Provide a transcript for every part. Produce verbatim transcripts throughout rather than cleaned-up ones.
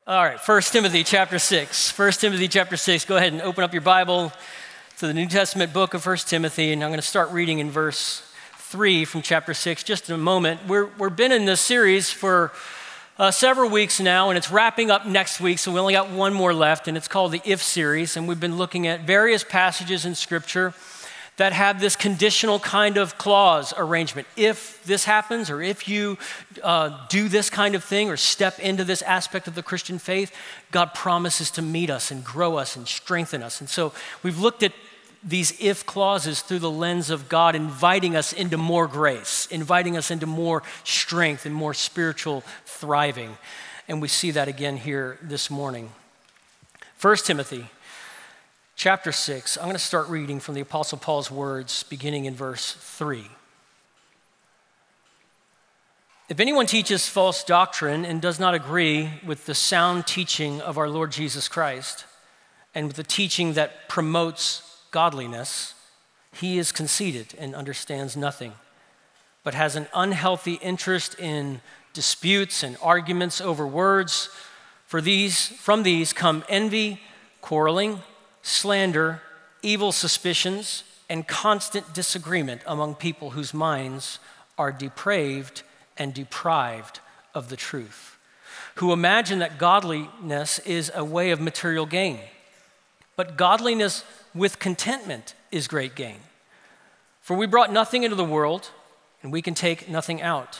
All right, First Timothy chapter six. First Timothy chapter six. Go ahead and open up your Bible to the New Testament book of First Timothy, and I'm going to start reading in verse three from chapter six just in a moment. We're, we've been in this series for uh, several weeks now, and it's wrapping up next week, so we only got one more left, and it's called the If series, and we've been looking at various passages in Scripture that have this conditional kind of clause arrangement. If this happens, or if you uh, do this kind of thing, or step into this aspect of the Christian faith, God promises to meet us and grow us and strengthen us. And so we've looked at these if clauses through the lens of God inviting us into more grace, inviting us into more strength and more spiritual thriving. And we see that again here this morning. First Timothy chapter six, I'm going to start reading from the Apostle Paul's words beginning in verse three. If anyone teaches false doctrine and does not agree with the sound teaching of our Lord Jesus Christ and with the teaching that promotes godliness, he is conceited and understands nothing, but has an unhealthy interest in disputes and arguments over words. For these, from these come envy, quarreling, slander, evil suspicions, and constant disagreement among people whose minds are depraved and deprived of the truth, who imagine that godliness is a way of material gain. But godliness with contentment is great gain. For we brought nothing into the world, and we can take nothing out.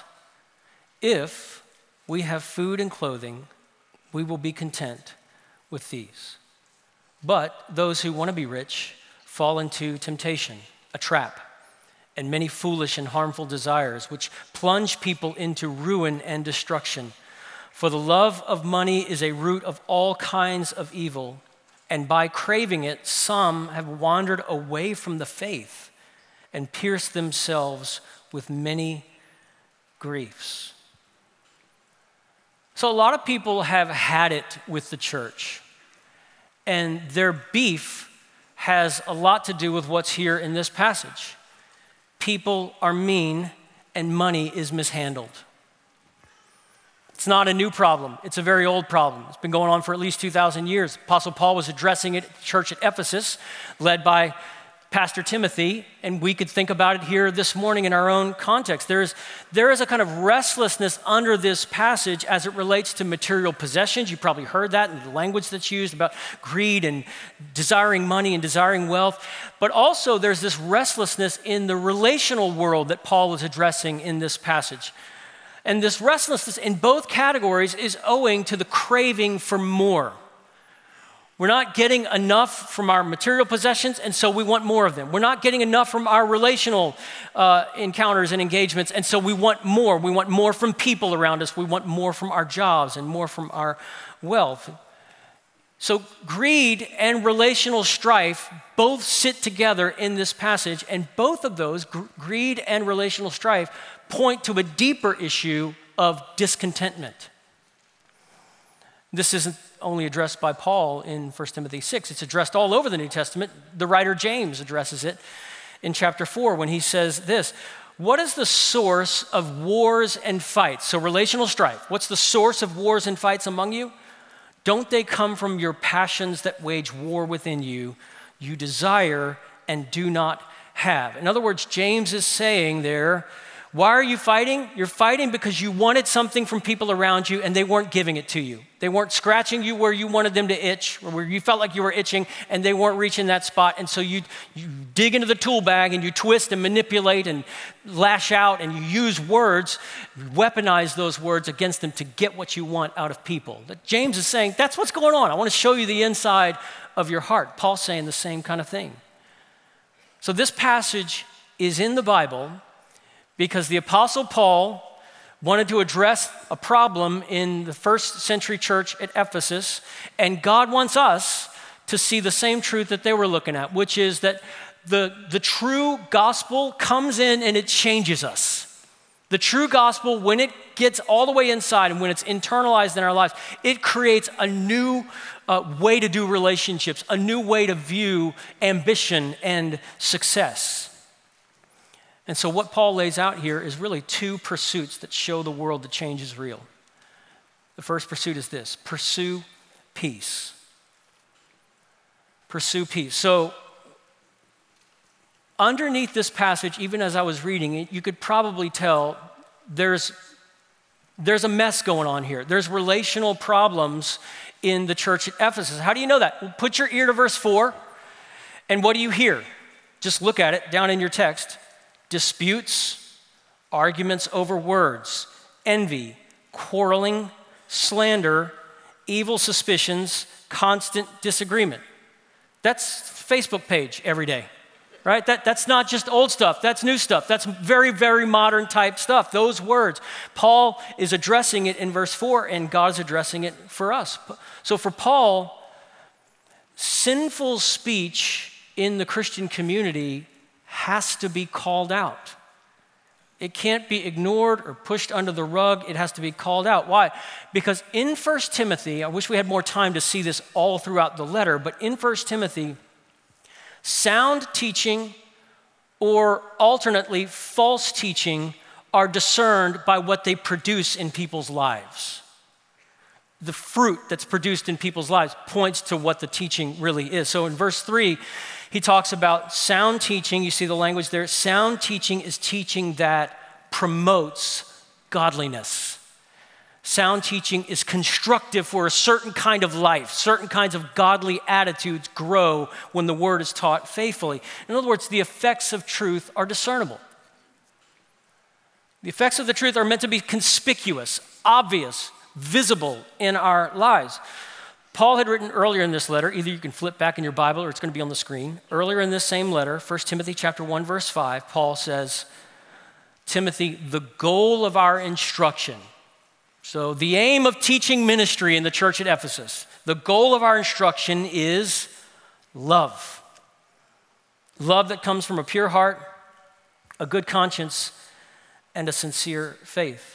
If we have food and clothing, we will be content with these. But those who want to be rich fall into temptation, a trap, and many foolish and harmful desires, which plunge people into ruin and destruction. For the love of money is a root of all kinds of evil, and by craving it, some have wandered away from the faith and pierced themselves with many griefs. So a lot of people have had it with the church. And their beef has a lot to do with what's here in this passage. People are mean and money is mishandled. It's not a new problem. It's a very old problem. It's been going on for at least two thousand years. Apostle Paul was addressing it at the church at Ephesus, led by Pastor Timothy, and we could think about it here this morning in our own context. There is, there is a kind of restlessness under this passage as it relates to material possessions. You probably heard that in the language that's used about greed and desiring money and desiring wealth. But also there's this restlessness in the relational world that Paul is addressing in this passage. And this restlessness in both categories is owing to the craving for more. We're not getting enough from our material possessions, and so we want more of them. We're not getting enough from our relational uh, encounters and engagements, and so we want more. We want more from people around us. We want more from our jobs and more from our wealth. So greed and relational strife both sit together in this passage, and both of those, gr- greed and relational strife, point to a deeper issue of discontentment. This isn't only addressed by Paul in First Timothy six. It's addressed all over the New Testament. The writer James addresses it in chapter four when he says this: what is the source of wars and fights? So relational strife. What's the source of wars and fights among you? Don't they come from your passions that wage war within you? You desire and do not have. In other words, James is saying there, why are you fighting? You're fighting because you wanted something from people around you and they weren't giving it to you. They weren't scratching you where you wanted them to itch, or where you felt like you were itching and they weren't reaching that spot. And so you, you dig into the tool bag and you twist and manipulate and lash out and you use words, weaponize those words against them to get what you want out of people. That James is saying, that's what's going on. I want to show you the inside of your heart. Paul's saying the same kind of thing. So this passage is in the Bible because the Apostle Paul wanted to address a problem in the first century church at Ephesus, and God wants us to see the same truth that they were looking at, which is that the, the true gospel comes in and it changes us. The true gospel, when it gets all the way inside and when it's internalized in our lives, it creates a new uh, way to do relationships, a new way to view ambition and success. And so what Paul lays out here is really two pursuits that show the world that change is real. The first pursuit is this: pursue peace. Pursue peace. So, underneath this passage, even as I was reading it, you could probably tell there's, there's a mess going on here. There's relational problems in the church at Ephesus. How do you know that? Well, put your ear to verse four, and what do you hear? Just look at it down in your text. Disputes, arguments over words, envy, quarreling, slander, evil suspicions, constant disagreement. That's Facebook page every day, right? That, that's not just old stuff, that's new stuff. That's very, very modern type stuff, those words. Paul is addressing it in verse four, and God is addressing it for us. So for Paul, sinful speech in the Christian community has to be called out. It can't be ignored or pushed under the rug. It has to be called out. Why? Because in First Timothy, I wish we had more time to see this all throughout the letter, but in First Timothy, sound teaching or alternately false teaching are discerned by what they produce in people's lives. The fruit that's produced in people's lives points to what the teaching really is. So in verse three, he talks about sound teaching. You see the language there. Sound teaching is teaching that promotes godliness. Sound teaching is constructive for a certain kind of life. Certain kinds of godly attitudes grow when the word is taught faithfully. In other words, the effects of truth are discernible. The effects of the truth are meant to be conspicuous, obvious, visible in our lives. Paul had written earlier in this letter, either you can flip back in your Bible or it's going to be on the screen. Earlier in this same letter, First Timothy chapter one, verse five, Paul says, Timothy, the goal of our instruction. So the aim of teaching ministry in the church at Ephesus, the goal of our instruction is love. Love that comes from a pure heart, a good conscience, and a sincere faith.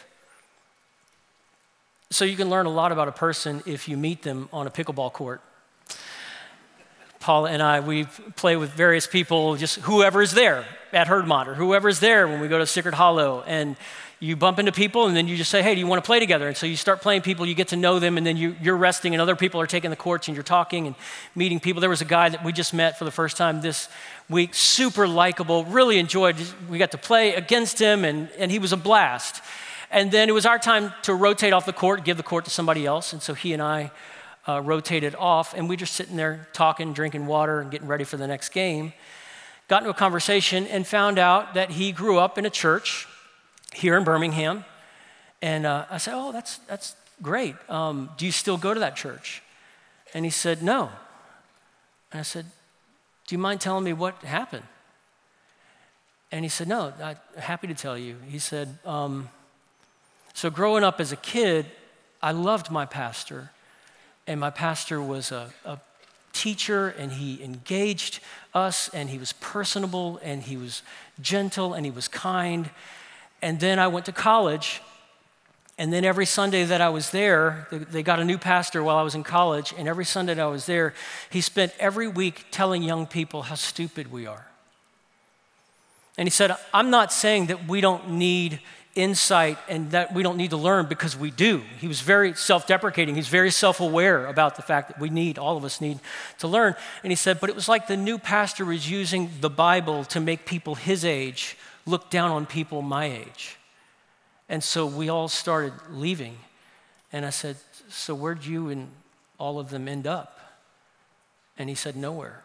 So you can learn a lot about a person if you meet them on a pickleball court. Paula and I, we play with various people, just whoever is there at Herdmont, or whoever is there when we go to Sacred Hollow, and you bump into people and then you just say, hey, do you want to play together? And so you start playing people, you get to know them, and then you, you're resting and other people are taking the courts and you're talking and meeting people. There was a guy that we just met for the first time this week, super likable, really enjoyed, we got to play against him, and, and he was a blast. And then it was our time to rotate off the court, give the court to somebody else. And so he and I uh, rotated off, and we just sitting there talking, drinking water, and getting ready for the next game. Got into a conversation and found out that he grew up in a church here in Birmingham. And uh, I said, oh, that's, that's great. Um, do you still go to that church? And he said, no. And I said, do you mind telling me what happened? And he said, no, I'm happy to tell you. He said, um, so growing up as a kid, I loved my pastor, and my pastor was a, a teacher, and he engaged us, and he was personable, and he was gentle, and he was kind. And then I went to college, and then every Sunday that I was there, they got a new pastor while I was in college, and every Sunday that I was there, he spent every week telling young people how stupid we are. And he said, I'm not saying that we don't need insight and that we don't need to learn, because we do. He was very self-deprecating. He's very self-aware about the fact that we need, all of us need to learn. And he said, but it was like the new pastor was using the Bible to make people his age look down on people my age. And so we all started leaving. And I said, so where'd you and all of them end up? And he said, nowhere.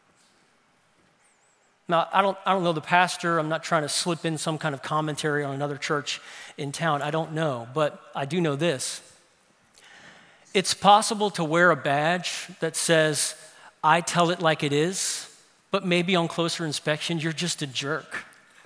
Now, I don't, I don't know the pastor. I'm not trying to slip in some kind of commentary on another church in town. I don't know, but I do know this. It's possible to wear a badge that says, I tell it like it is, but maybe on closer inspection, you're just a jerk.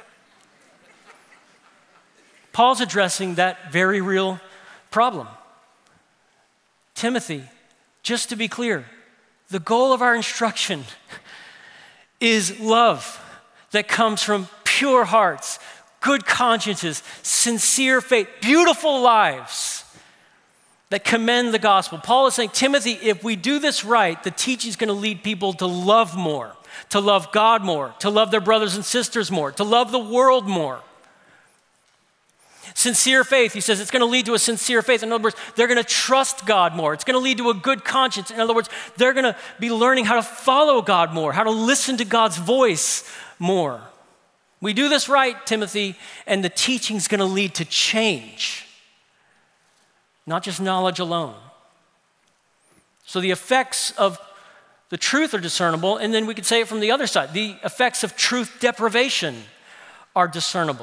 Paul's addressing that very real problem. Timothy, just to be clear, the goal of our instruction is love that comes from pure hearts, good consciences, sincere faith, beautiful lives that commend the gospel. Paul is saying, Timothy, if we do this right, the teaching is going to lead people to love more, to love God more, to love their brothers and sisters more, to love the world more. Sincere faith, he says, it's going to lead to a sincere faith. In other words, they're going to trust God more. It's going to lead to a good conscience. In other words, they're going to be learning how to follow God more, how to listen to God's voice more. We do this right, Timothy, and the teaching's going to lead to change, not just knowledge alone. So the effects of the truth are discernible, and then we could say it from the other side. The effects of truth deprivation are discernible.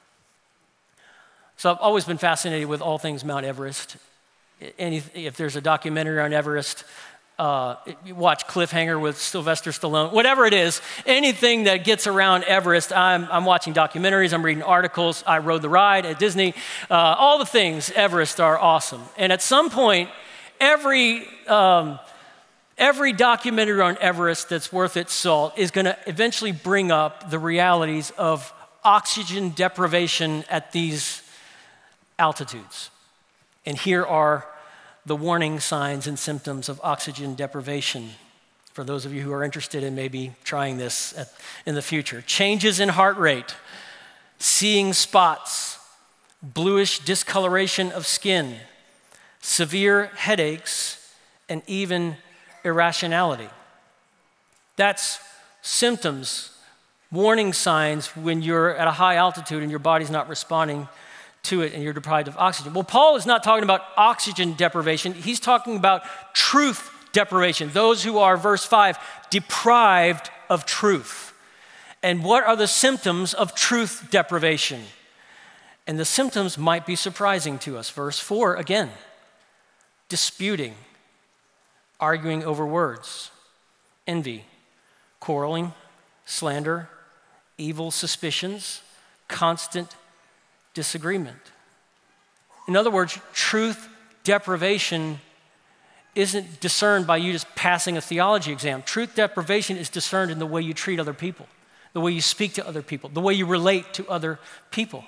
So I've always been fascinated with all things Mount Everest. Any, if there's a documentary on Everest, uh, you watch Cliffhanger with Sylvester Stallone, whatever it is, anything that gets around Everest, I'm, I'm watching documentaries, I'm reading articles, I rode the ride at Disney. Uh, all the things Everest are awesome. And at some point, every, um, every documentary on Everest that's worth its salt is gonna eventually bring up the realities of oxygen deprivation at these altitudes. And here are the warning signs and symptoms of oxygen deprivation for those of you who are interested in maybe trying this at, in the future. Changes in heart rate, seeing spots, bluish discoloration of skin, severe headaches, and even irrationality. That's symptoms, warning signs when you're at a high altitude and your body's not responding to it and you're deprived of oxygen. Well, Paul is not talking about oxygen deprivation. He's talking about truth deprivation. Those who are, verse five, deprived of truth. And what are the symptoms of truth deprivation? And the symptoms might be surprising to us. Verse four, again, disputing, arguing over words, envy, quarreling, slander, evil suspicions, constant disagreement. In other words, truth deprivation isn't discerned by you just passing a theology exam. Truth deprivation is discerned in the way you treat other people, the way you speak to other people, the way you relate to other people.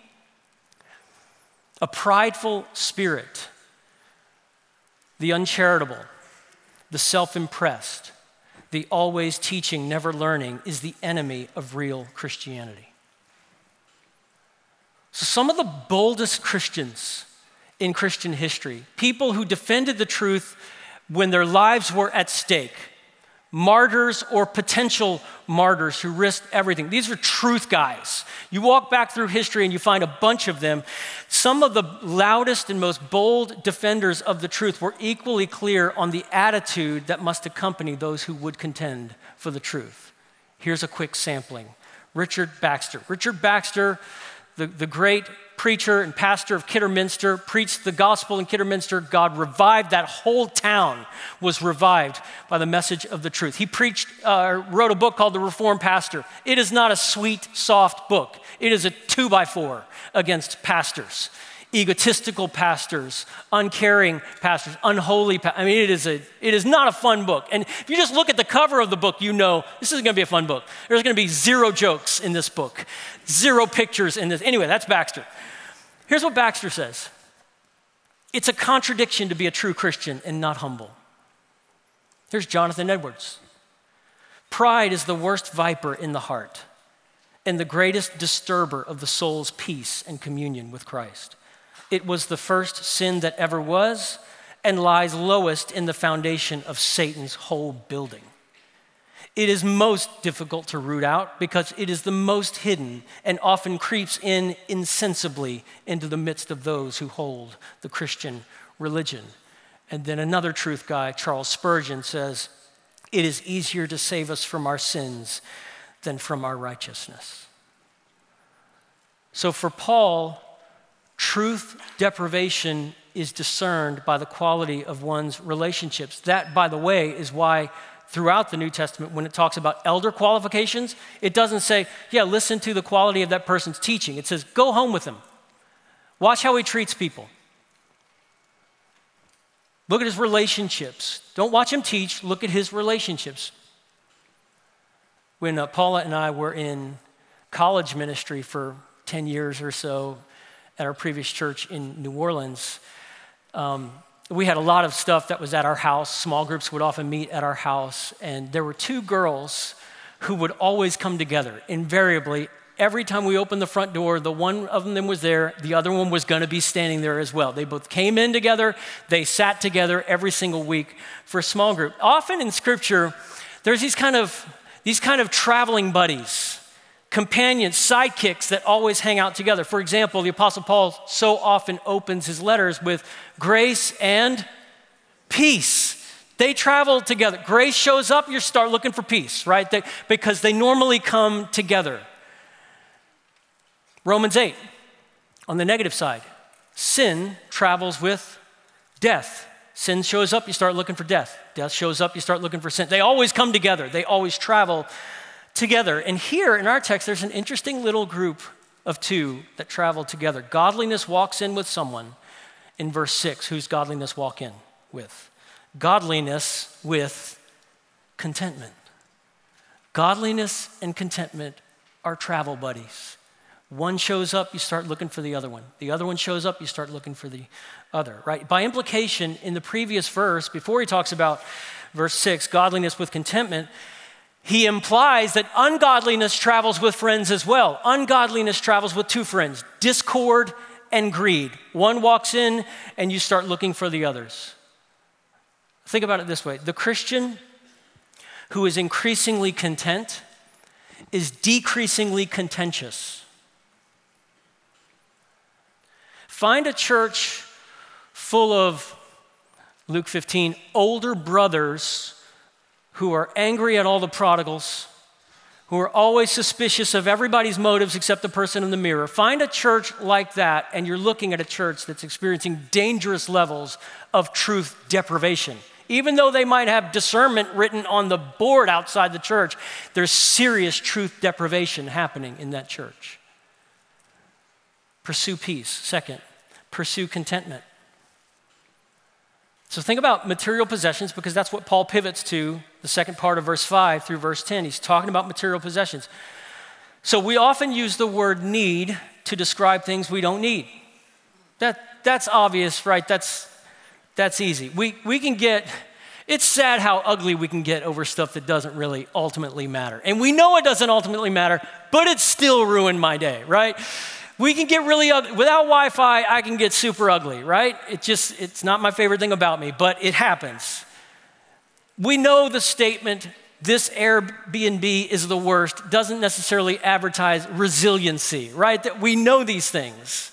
A prideful spirit, the uncharitable, the self-impressed, the always teaching, never learning, is the enemy of real Christianity. So some of the boldest Christians in Christian history, people who defended the truth when their lives were at stake, martyrs or potential martyrs who risked everything. These are truth guys. You walk back through history and you find a bunch of them. Some of the loudest and most bold defenders of the truth were equally clear on the attitude that must accompany those who would contend for the truth. Here's a quick sampling. Richard Baxter. Richard Baxter, the, the great preacher and pastor of Kidderminster, preached the gospel in Kidderminster. God revived, that whole town was revived by the message of the truth. He preached, uh, wrote a book called The Reformed Pastor. It is not a sweet, soft book. It is a two by four against pastors, egotistical pastors, uncaring pastors, unholy pastors. I mean, it is, a, it is not a fun book. And if you just look at the cover of the book, you know this isn't gonna be a fun book. There's gonna be zero jokes in this book, zero pictures in this. Anyway, that's Baxter. Here's what Baxter says. It's a contradiction to be a true Christian and not humble. Here's Jonathan Edwards. Pride is the worst viper in the heart and the greatest disturber of the soul's peace and communion with Christ. It was the first sin that ever was and lies lowest in the foundation of Satan's whole building. It is most difficult to root out because it is the most hidden and often creeps in insensibly into the midst of those who hold the Christian religion. And then another truth guy, Charles Spurgeon, says, it is easier to save us from our sins than from our righteousness. So for Paul, truth deprivation is discerned by the quality of one's relationships. That, by the way, is why throughout the New Testament, when it talks about elder qualifications, it doesn't say, yeah, listen to the quality of that person's teaching. It says, go home with him. Watch how he treats people. Look at his relationships. Don't watch him teach, look at his relationships. When uh, Paula and I were in college ministry for ten years or so at our previous church in New Orleans, um, we had a lot of stuff that was at our house. Small groups would often meet at our house. And there were two girls who would always come together, invariably, every time we opened the front door, the one of them was there, the other one was going to be standing there as well. They both came in together, they sat together every single week for a small group. Often in Scripture, there's these kind of these kind of traveling buddies, companions, sidekicks that always hang out together. For example, the Apostle Paul so often opens his letters with grace and peace. They travel together. Grace shows up, you start looking for peace, right? They, because they normally come together. Romans eight, on the negative side, sin travels with death. Sin shows up, you start looking for death. Death shows up, you start looking for sin. They always come together. They always travel together. And here in our text, there's an interesting little group of two that travel together. Godliness walks in with someone in verse six. Who's godliness walk in with? Godliness with contentment. Godliness and contentment are travel buddies. One shows up, you start looking for the other one. The other one shows up, you start looking for the other, right? By implication, in the previous verse, before he talks about verse six, godliness with contentment, he implies that ungodliness travels with friends as well. Ungodliness travels with two friends, discord and greed. One walks in and you start looking for the others. Think about it this way. The Christian who is increasingly content is decreasingly contentious. Find a church full of, Luke fifteen, older brothers who are angry at all the prodigals, who are always suspicious of everybody's motives except the person in the mirror. Find a church like that, and you're looking at a church that's experiencing dangerous levels of truth deprivation. Even though they might have discernment written on the board outside the church, there's serious truth deprivation happening in that church. Pursue peace. Second, pursue contentment. So think about material possessions, because that's what Paul pivots to, the second part of verse five through verse ten. He's talking about material possessions. So we often use the word need to describe things we don't need. That, that's obvious, right? That's, that's easy. We, we can get, it's sad how ugly we can get over stuff that doesn't really ultimately matter. And we know it doesn't ultimately matter, but it still ruined my day, right? We can get really ugly. Without Wi-Fi, I can get super ugly, right? It just, it's not my favorite thing about me, but it happens. We know the statement, this Airbnb is the worst, doesn't necessarily advertise resiliency, right? That we know these things.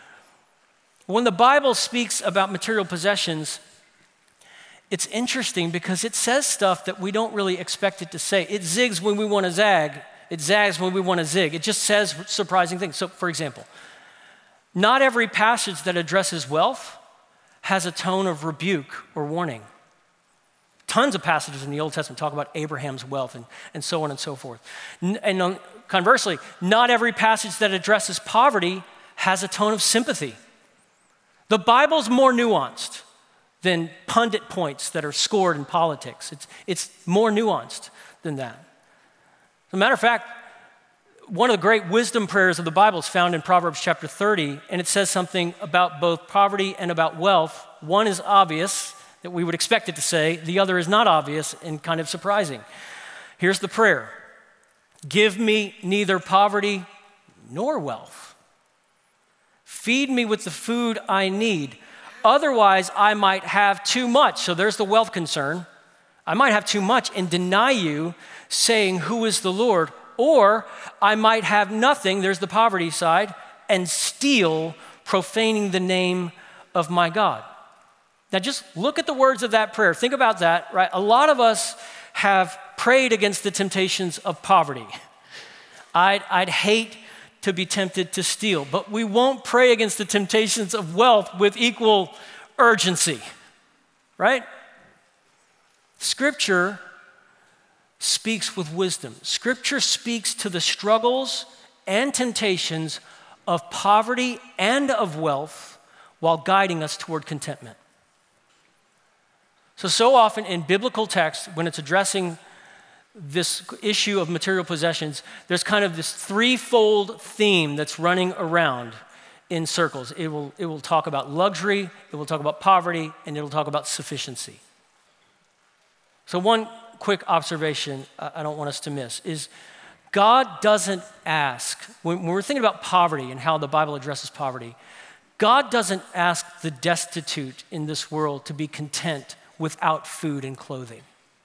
When the Bible speaks about material possessions, it's interesting because it says stuff that we don't really expect it to say. It zigs when we want to zag. It zags when we want to zig. It just says surprising things. So, for example, not every passage that addresses wealth has a tone of rebuke or warning. Tons of passages in the Old Testament talk about Abraham's wealth and, and so on and so forth. And conversely, not every passage that addresses poverty has a tone of sympathy. The Bible's more nuanced than pundit points that are scored in politics. It's, it's more nuanced than that. As a matter of fact, one of the great wisdom prayers of the Bible is found in Proverbs chapter thirty, and it says something about both poverty and about wealth. One is obvious, that we would expect it to say. The other is not obvious and kind of surprising. Here's the prayer. Give me neither poverty nor wealth. Feed me with the food I need. Otherwise, I might have too much. So there's the wealth concern. I might have too much and deny you, saying, who is the Lord? Or I might have nothing, there's the poverty side, and steal, profaning the name of my God. Now just look at the words of that prayer. Think about that, right? A lot of us have prayed against the temptations of poverty. I'd, I'd hate to be tempted to steal, but we won't pray against the temptations of wealth with equal urgency, right? Scripture speaks with wisdom. Scripture speaks to the struggles and temptations of poverty and of wealth while guiding us toward contentment. So, so often in biblical text, when it's addressing this issue of material possessions, there's kind of this threefold theme that's running around in circles. It will, it will talk about luxury, it will talk about poverty, and it will talk about sufficiency. So one quick observation I don't want us to miss is God doesn't ask, when, when we're thinking about poverty and how the Bible addresses poverty, God doesn't ask the destitute in this world to be content without food and clothing.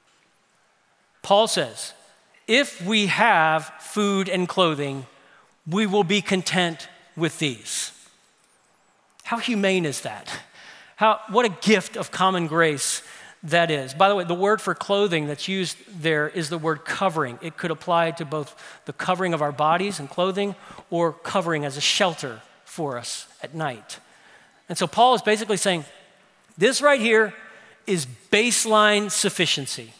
Paul says, if we have food and clothing, we will be content with these. How humane is that? How, what a gift of common grace that is. By the way, the word for clothing that's used there is the word covering. It could apply to both the covering of our bodies and clothing or covering as a shelter for us at night. And so Paul is basically saying, this right here is baseline sufficiency.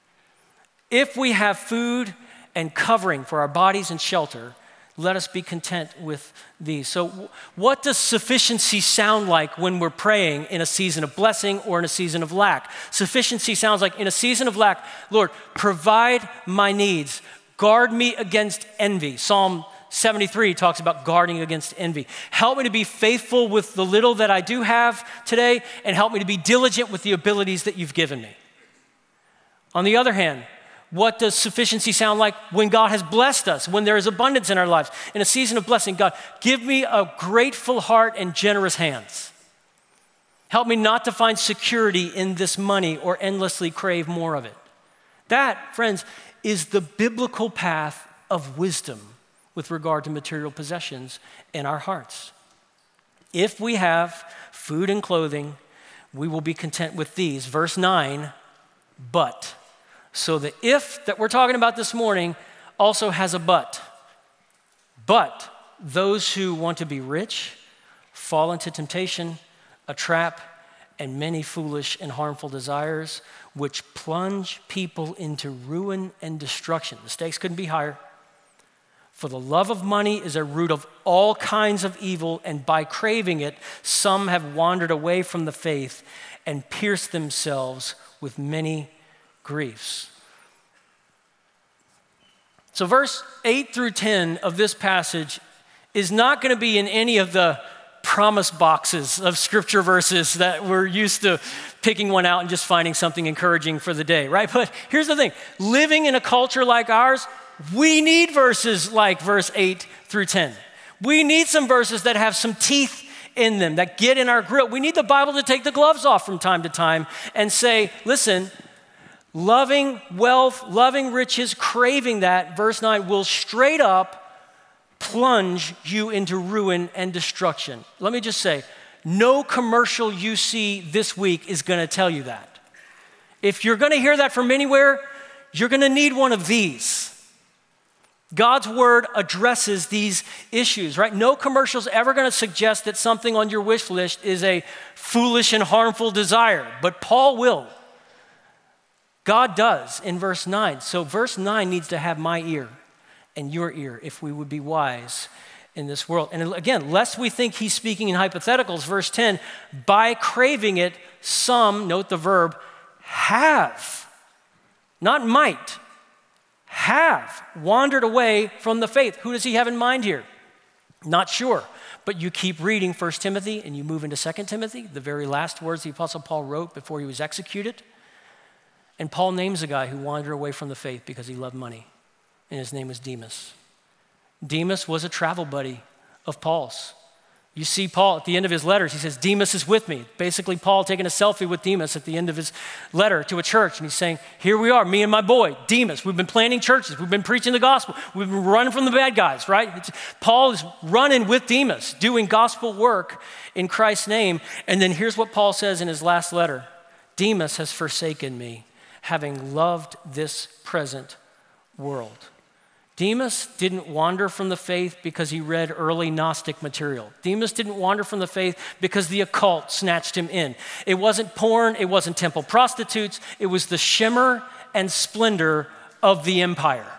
If we have food and covering for our bodies and shelter, let us be content with these. So what does sufficiency sound like when we're praying in a season of blessing or in a season of lack? Sufficiency sounds like in a season of lack, Lord, provide my needs. Guard me against envy. Psalm seventy-three talks about guarding against envy. Help me to be faithful with the little that I do have today, and help me to be diligent with the abilities that you've given me. On the other hand, what does sufficiency sound like when God has blessed us, when there is abundance in our lives? In a season of blessing, God, give me a grateful heart and generous hands. Help me not to find security in this money or endlessly crave more of it. That, friends, is the biblical path of wisdom with regard to material possessions in our hearts. If we have food and clothing, we will be content with these. Verse nine, but. So the if that we're talking about this morning also has a but. But those who want to be rich fall into temptation, a trap, and many foolish and harmful desires, which plunge people into ruin and destruction. The stakes couldn't be higher. For the love of money is a root of all kinds of evil, and by craving it, some have wandered away from the faith and pierced themselves with many griefs. So verse eight through ten of this passage is not going to be in any of the promise boxes of scripture verses that we're used to picking one out and just finding something encouraging for the day, right? But here's the thing, living in a culture like ours, we need verses like verse eight through ten. We need some verses that have some teeth in them, that get in our grill. We need the Bible to take the gloves off from time to time and say, listen, loving wealth, loving riches, craving that, verse nine, will straight up plunge you into ruin and destruction. Let me just say, no commercial you see this week is going to tell you that. If you're going to hear that from anywhere, you're going to need one of these. God's word addresses these issues, right? No commercial's ever going to suggest that something on your wish list is a foolish and harmful desire, but Paul will. God does in verse nine. So verse nine needs to have my ear and your ear if we would be wise in this world. And again, lest we think he's speaking in hypotheticals, verse ten, by craving it, some, note the verb, have, not might, have wandered away from the faith. Who does he have in mind here? Not sure. But you keep reading First Timothy and you move into Second Timothy, the very last words the Apostle Paul wrote before he was executed. And Paul names a guy who wandered away from the faith because he loved money, and his name was Demas. Demas was a travel buddy of Paul's. You see Paul at the end of his letters, he says, Demas is with me. Basically, Paul taking a selfie with Demas at the end of his letter to a church, and he's saying, here we are, me and my boy, Demas. We've been planting churches. We've been preaching the gospel. We've been running from the bad guys, right? It's, Paul is running with Demas, doing gospel work in Christ's name. And then here's what Paul says in his last letter. Demas has forsaken me, having loved this present world. Demas didn't wander from the faith because he read early Gnostic material. Demas didn't wander from the faith because the occult snatched him in. It wasn't porn, it wasn't temple prostitutes, it was the shimmer and splendor of the empire.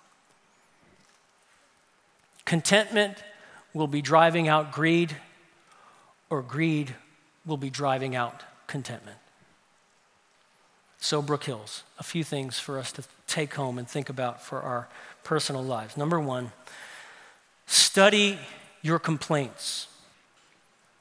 Contentment will be driving out greed, or greed will be driving out contentment. So, Brook Hills, a few things for us to take home and think about for our personal lives. Number one, study your complaints.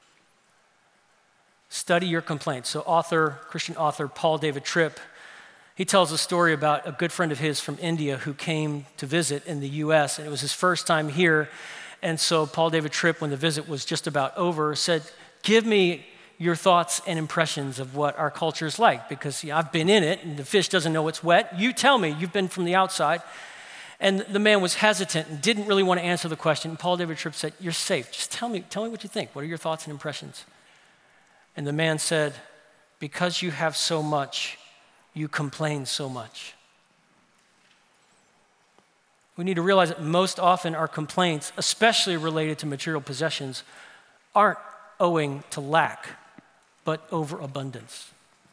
Study your complaints. So author, Christian author Paul David Tripp He tells a story about a good friend of his from India who came to visit in the U S, and it was his first time here. And so Paul David Tripp, when the visit was just about over, said, give me your thoughts and impressions of what our culture is like, because see, I've been in it, and the fish doesn't know it's wet. You tell me, you've been from the outside. And the man was hesitant and didn't really want to answer the question. And Paul David Tripp said, you're safe. Just tell me, tell me what you think. What are your thoughts and impressions? And the man said, because you have so much, you complain so much. We need to realize that most often our complaints, especially related to material possessions, aren't owing to lack, but overabundance.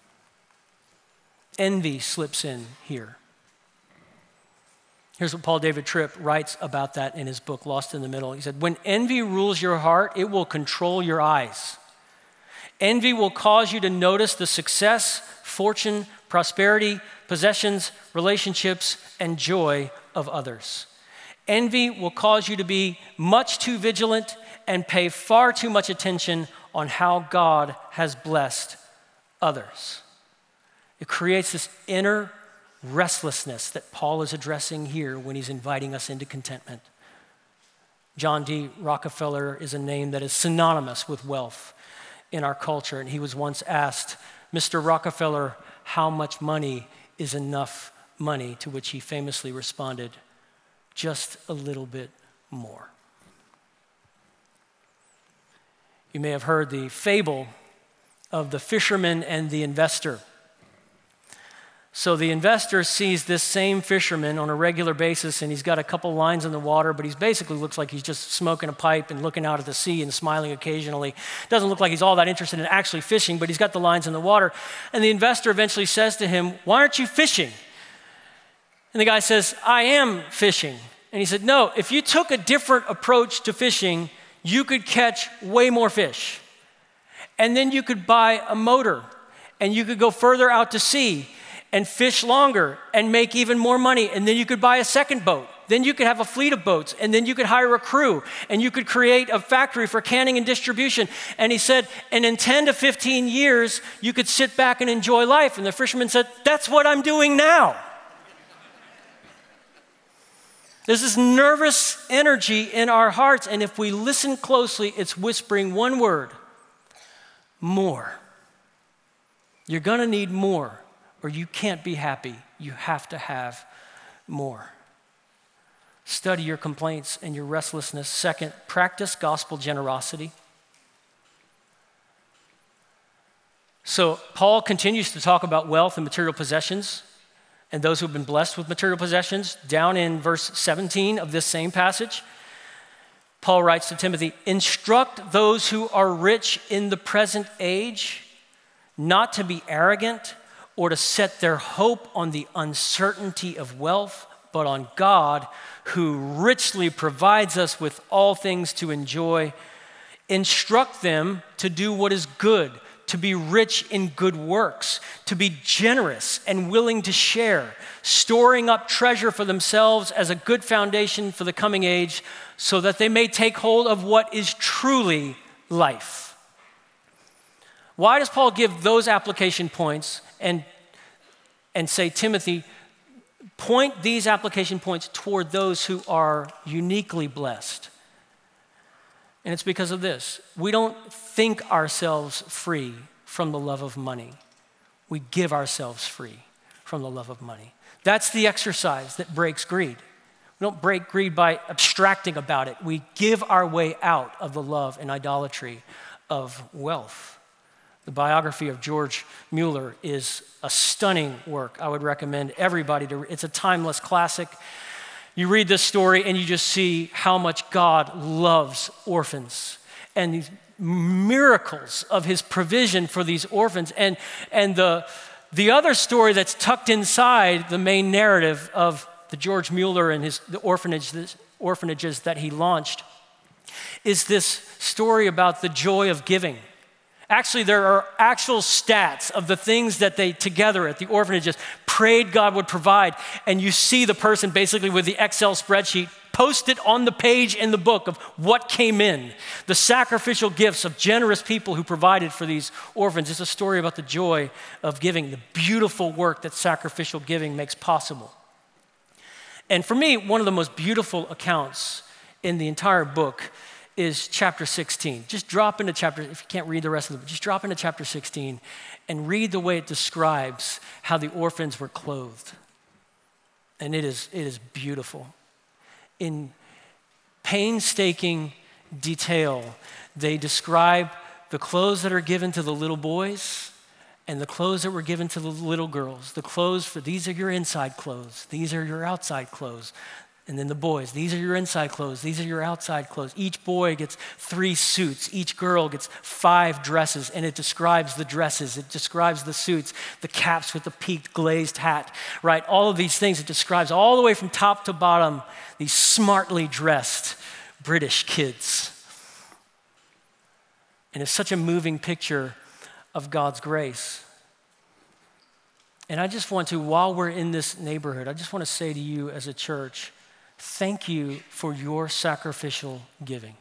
Envy slips in here. Here's what Paul David Tripp writes about that in his book, Lost in the Middle. He said, when envy rules your heart, it will control your eyes. Envy will cause you to notice the success, fortune, prosperity, possessions, relationships, and joy of others. Envy will cause you to be much too vigilant and pay far too much attention on how God has blessed others. It creates this inner restlessness that Paul is addressing here when he's inviting us into contentment. John D. Rockefeller is a name that is synonymous with wealth in our culture, and he was once asked, Mister Rockefeller, how much money is enough money? To which he famously responded, just a little bit more. You may have heard the fable of the fisherman and the investor. So the investor sees this same fisherman on a regular basis, and he's got a couple lines in the water, but he basically looks like he's just smoking a pipe and looking out at the sea and smiling occasionally. Doesn't look like he's all that interested in actually fishing, but he's got the lines in the water. And the investor eventually says to him, why aren't you fishing? And the guy says, I am fishing. And he said, no, if you took a different approach to fishing, you could catch way more fish. And then you could buy a motor, and you could go further out to sea and fish longer and make even more money. And then you could buy a second boat. Then you could have a fleet of boats, and then you could hire a crew, and you could create a factory for canning and distribution. And he said, and in ten to fifteen years, you could sit back and enjoy life. And the fisherman said, that's what I'm doing now. There's this nervous energy in our hearts, and if we listen closely, it's whispering one word, more. You're gonna need more, or you can't be happy. You have to have more. Study your complaints and your restlessness. Second, practice gospel generosity. So Paul continues to talk about wealth and material possessions and those who have been blessed with material possessions. Down in verse seventeen of this same passage, Paul writes to Timothy, instruct those who are rich in the present age not to be arrogant or to set their hope on the uncertainty of wealth, but on God, who richly provides us with all things to enjoy. Instruct them to do what is good, to be rich in good works, to be generous and willing to share, storing up treasure for themselves as a good foundation for the coming age, so that they may take hold of what is truly life. Why does Paul give those application points and, and say, Timothy, point these application points toward those who are uniquely blessed? And it's because of this. We don't think ourselves free from the love of money. We give ourselves free from the love of money. That's the exercise that breaks greed. We don't break greed by abstracting about it. We give our way out of the love and idolatry of wealth. The biography of George Mueller is a stunning work. I would recommend everybody to read. It's a timeless classic. You read this story and you just see how much God loves orphans and these miracles of his provision for these orphans. And, and the, the other story that's tucked inside the main narrative of the George Mueller and his, the orphanage, the orphanages that he launched is this story about the joy of giving. Actually, there are actual stats of the things that they together at the orphanages prayed God would provide. And you see the person basically with the Excel spreadsheet posted on the page in the book of what came in. The sacrificial gifts of generous people who provided for these orphans. It's a story about the joy of giving, the beautiful work that sacrificial giving makes possible. And for me, one of the most beautiful accounts in the entire book is chapter sixteen. Just drop into chapter, if you can't read the rest of it, just drop into chapter sixteen and read the way it describes how the orphans were clothed. And it is, it is beautiful. In painstaking detail, they describe the clothes that are given to the little boys and the clothes that were given to the little girls. The clothes for, these are your inside clothes, these are your outside clothes. And then the boys, these are your inside clothes, these are your outside clothes. Each boy gets three suits, each girl gets five dresses, and it describes the dresses, it describes the suits, the caps with the peaked glazed hat, right? All of these things, it describes all the way from top to bottom, these smartly dressed British kids. And it's such a moving picture of God's grace. And I just want to, while we're in this neighborhood, I just want to say to you as a church, thank you for your sacrificial giving.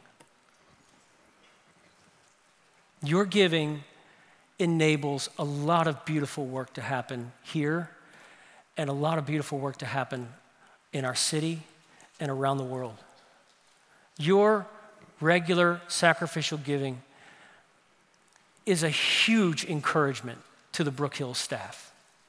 Your giving enables a lot of beautiful work to happen here and a lot of beautiful work to happen in our city and around the world. Your regular sacrificial giving is a huge encouragement to the Brook Hills staff.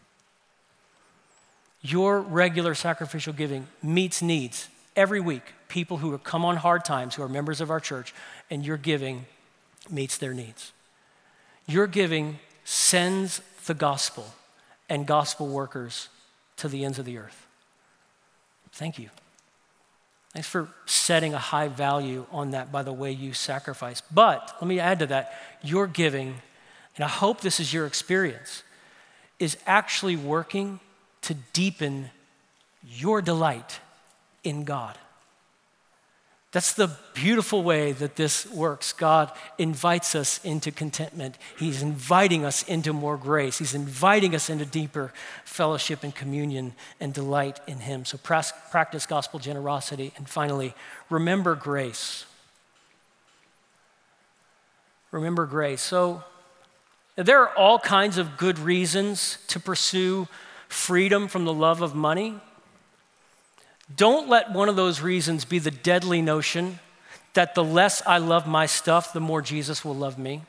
Your regular sacrificial giving meets needs every week. People who have come on hard times, who are members of our church, and your giving meets their needs. Your giving sends the gospel and gospel workers to the ends of the earth. Thank you. Thanks for setting a high value on that by the way you sacrifice. But let me add to that, your giving, and I hope this is your experience, is actually working to deepen your delight in God. That's the beautiful way that this works. God invites us into contentment. He's inviting us into more grace. He's inviting us into deeper fellowship and communion and delight in Him. So practice gospel generosity. And finally, remember grace. Remember grace. So there are all kinds of good reasons to pursue freedom from the love of money. Don't let one of those reasons be the deadly notion that the less I love my stuff, the more Jesus will love me.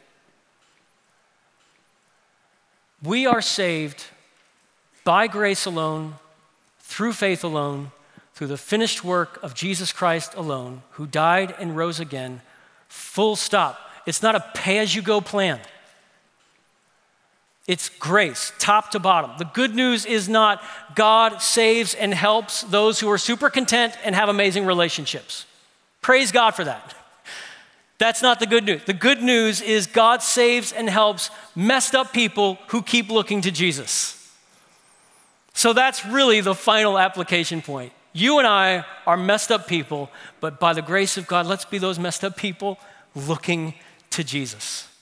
We are saved by grace alone, through faith alone, through the finished work of Jesus Christ alone, who died and rose again, full stop. It's not a pay-as-you-go plan. It's grace, top to bottom. The good news is not God saves and helps those who are super content and have amazing relationships. Praise God for that. That's not the good news. The good news is God saves and helps messed up people who keep looking to Jesus. So that's really the final application point. You and I are messed up people, but by the grace of God, let's be those messed up people looking to Jesus.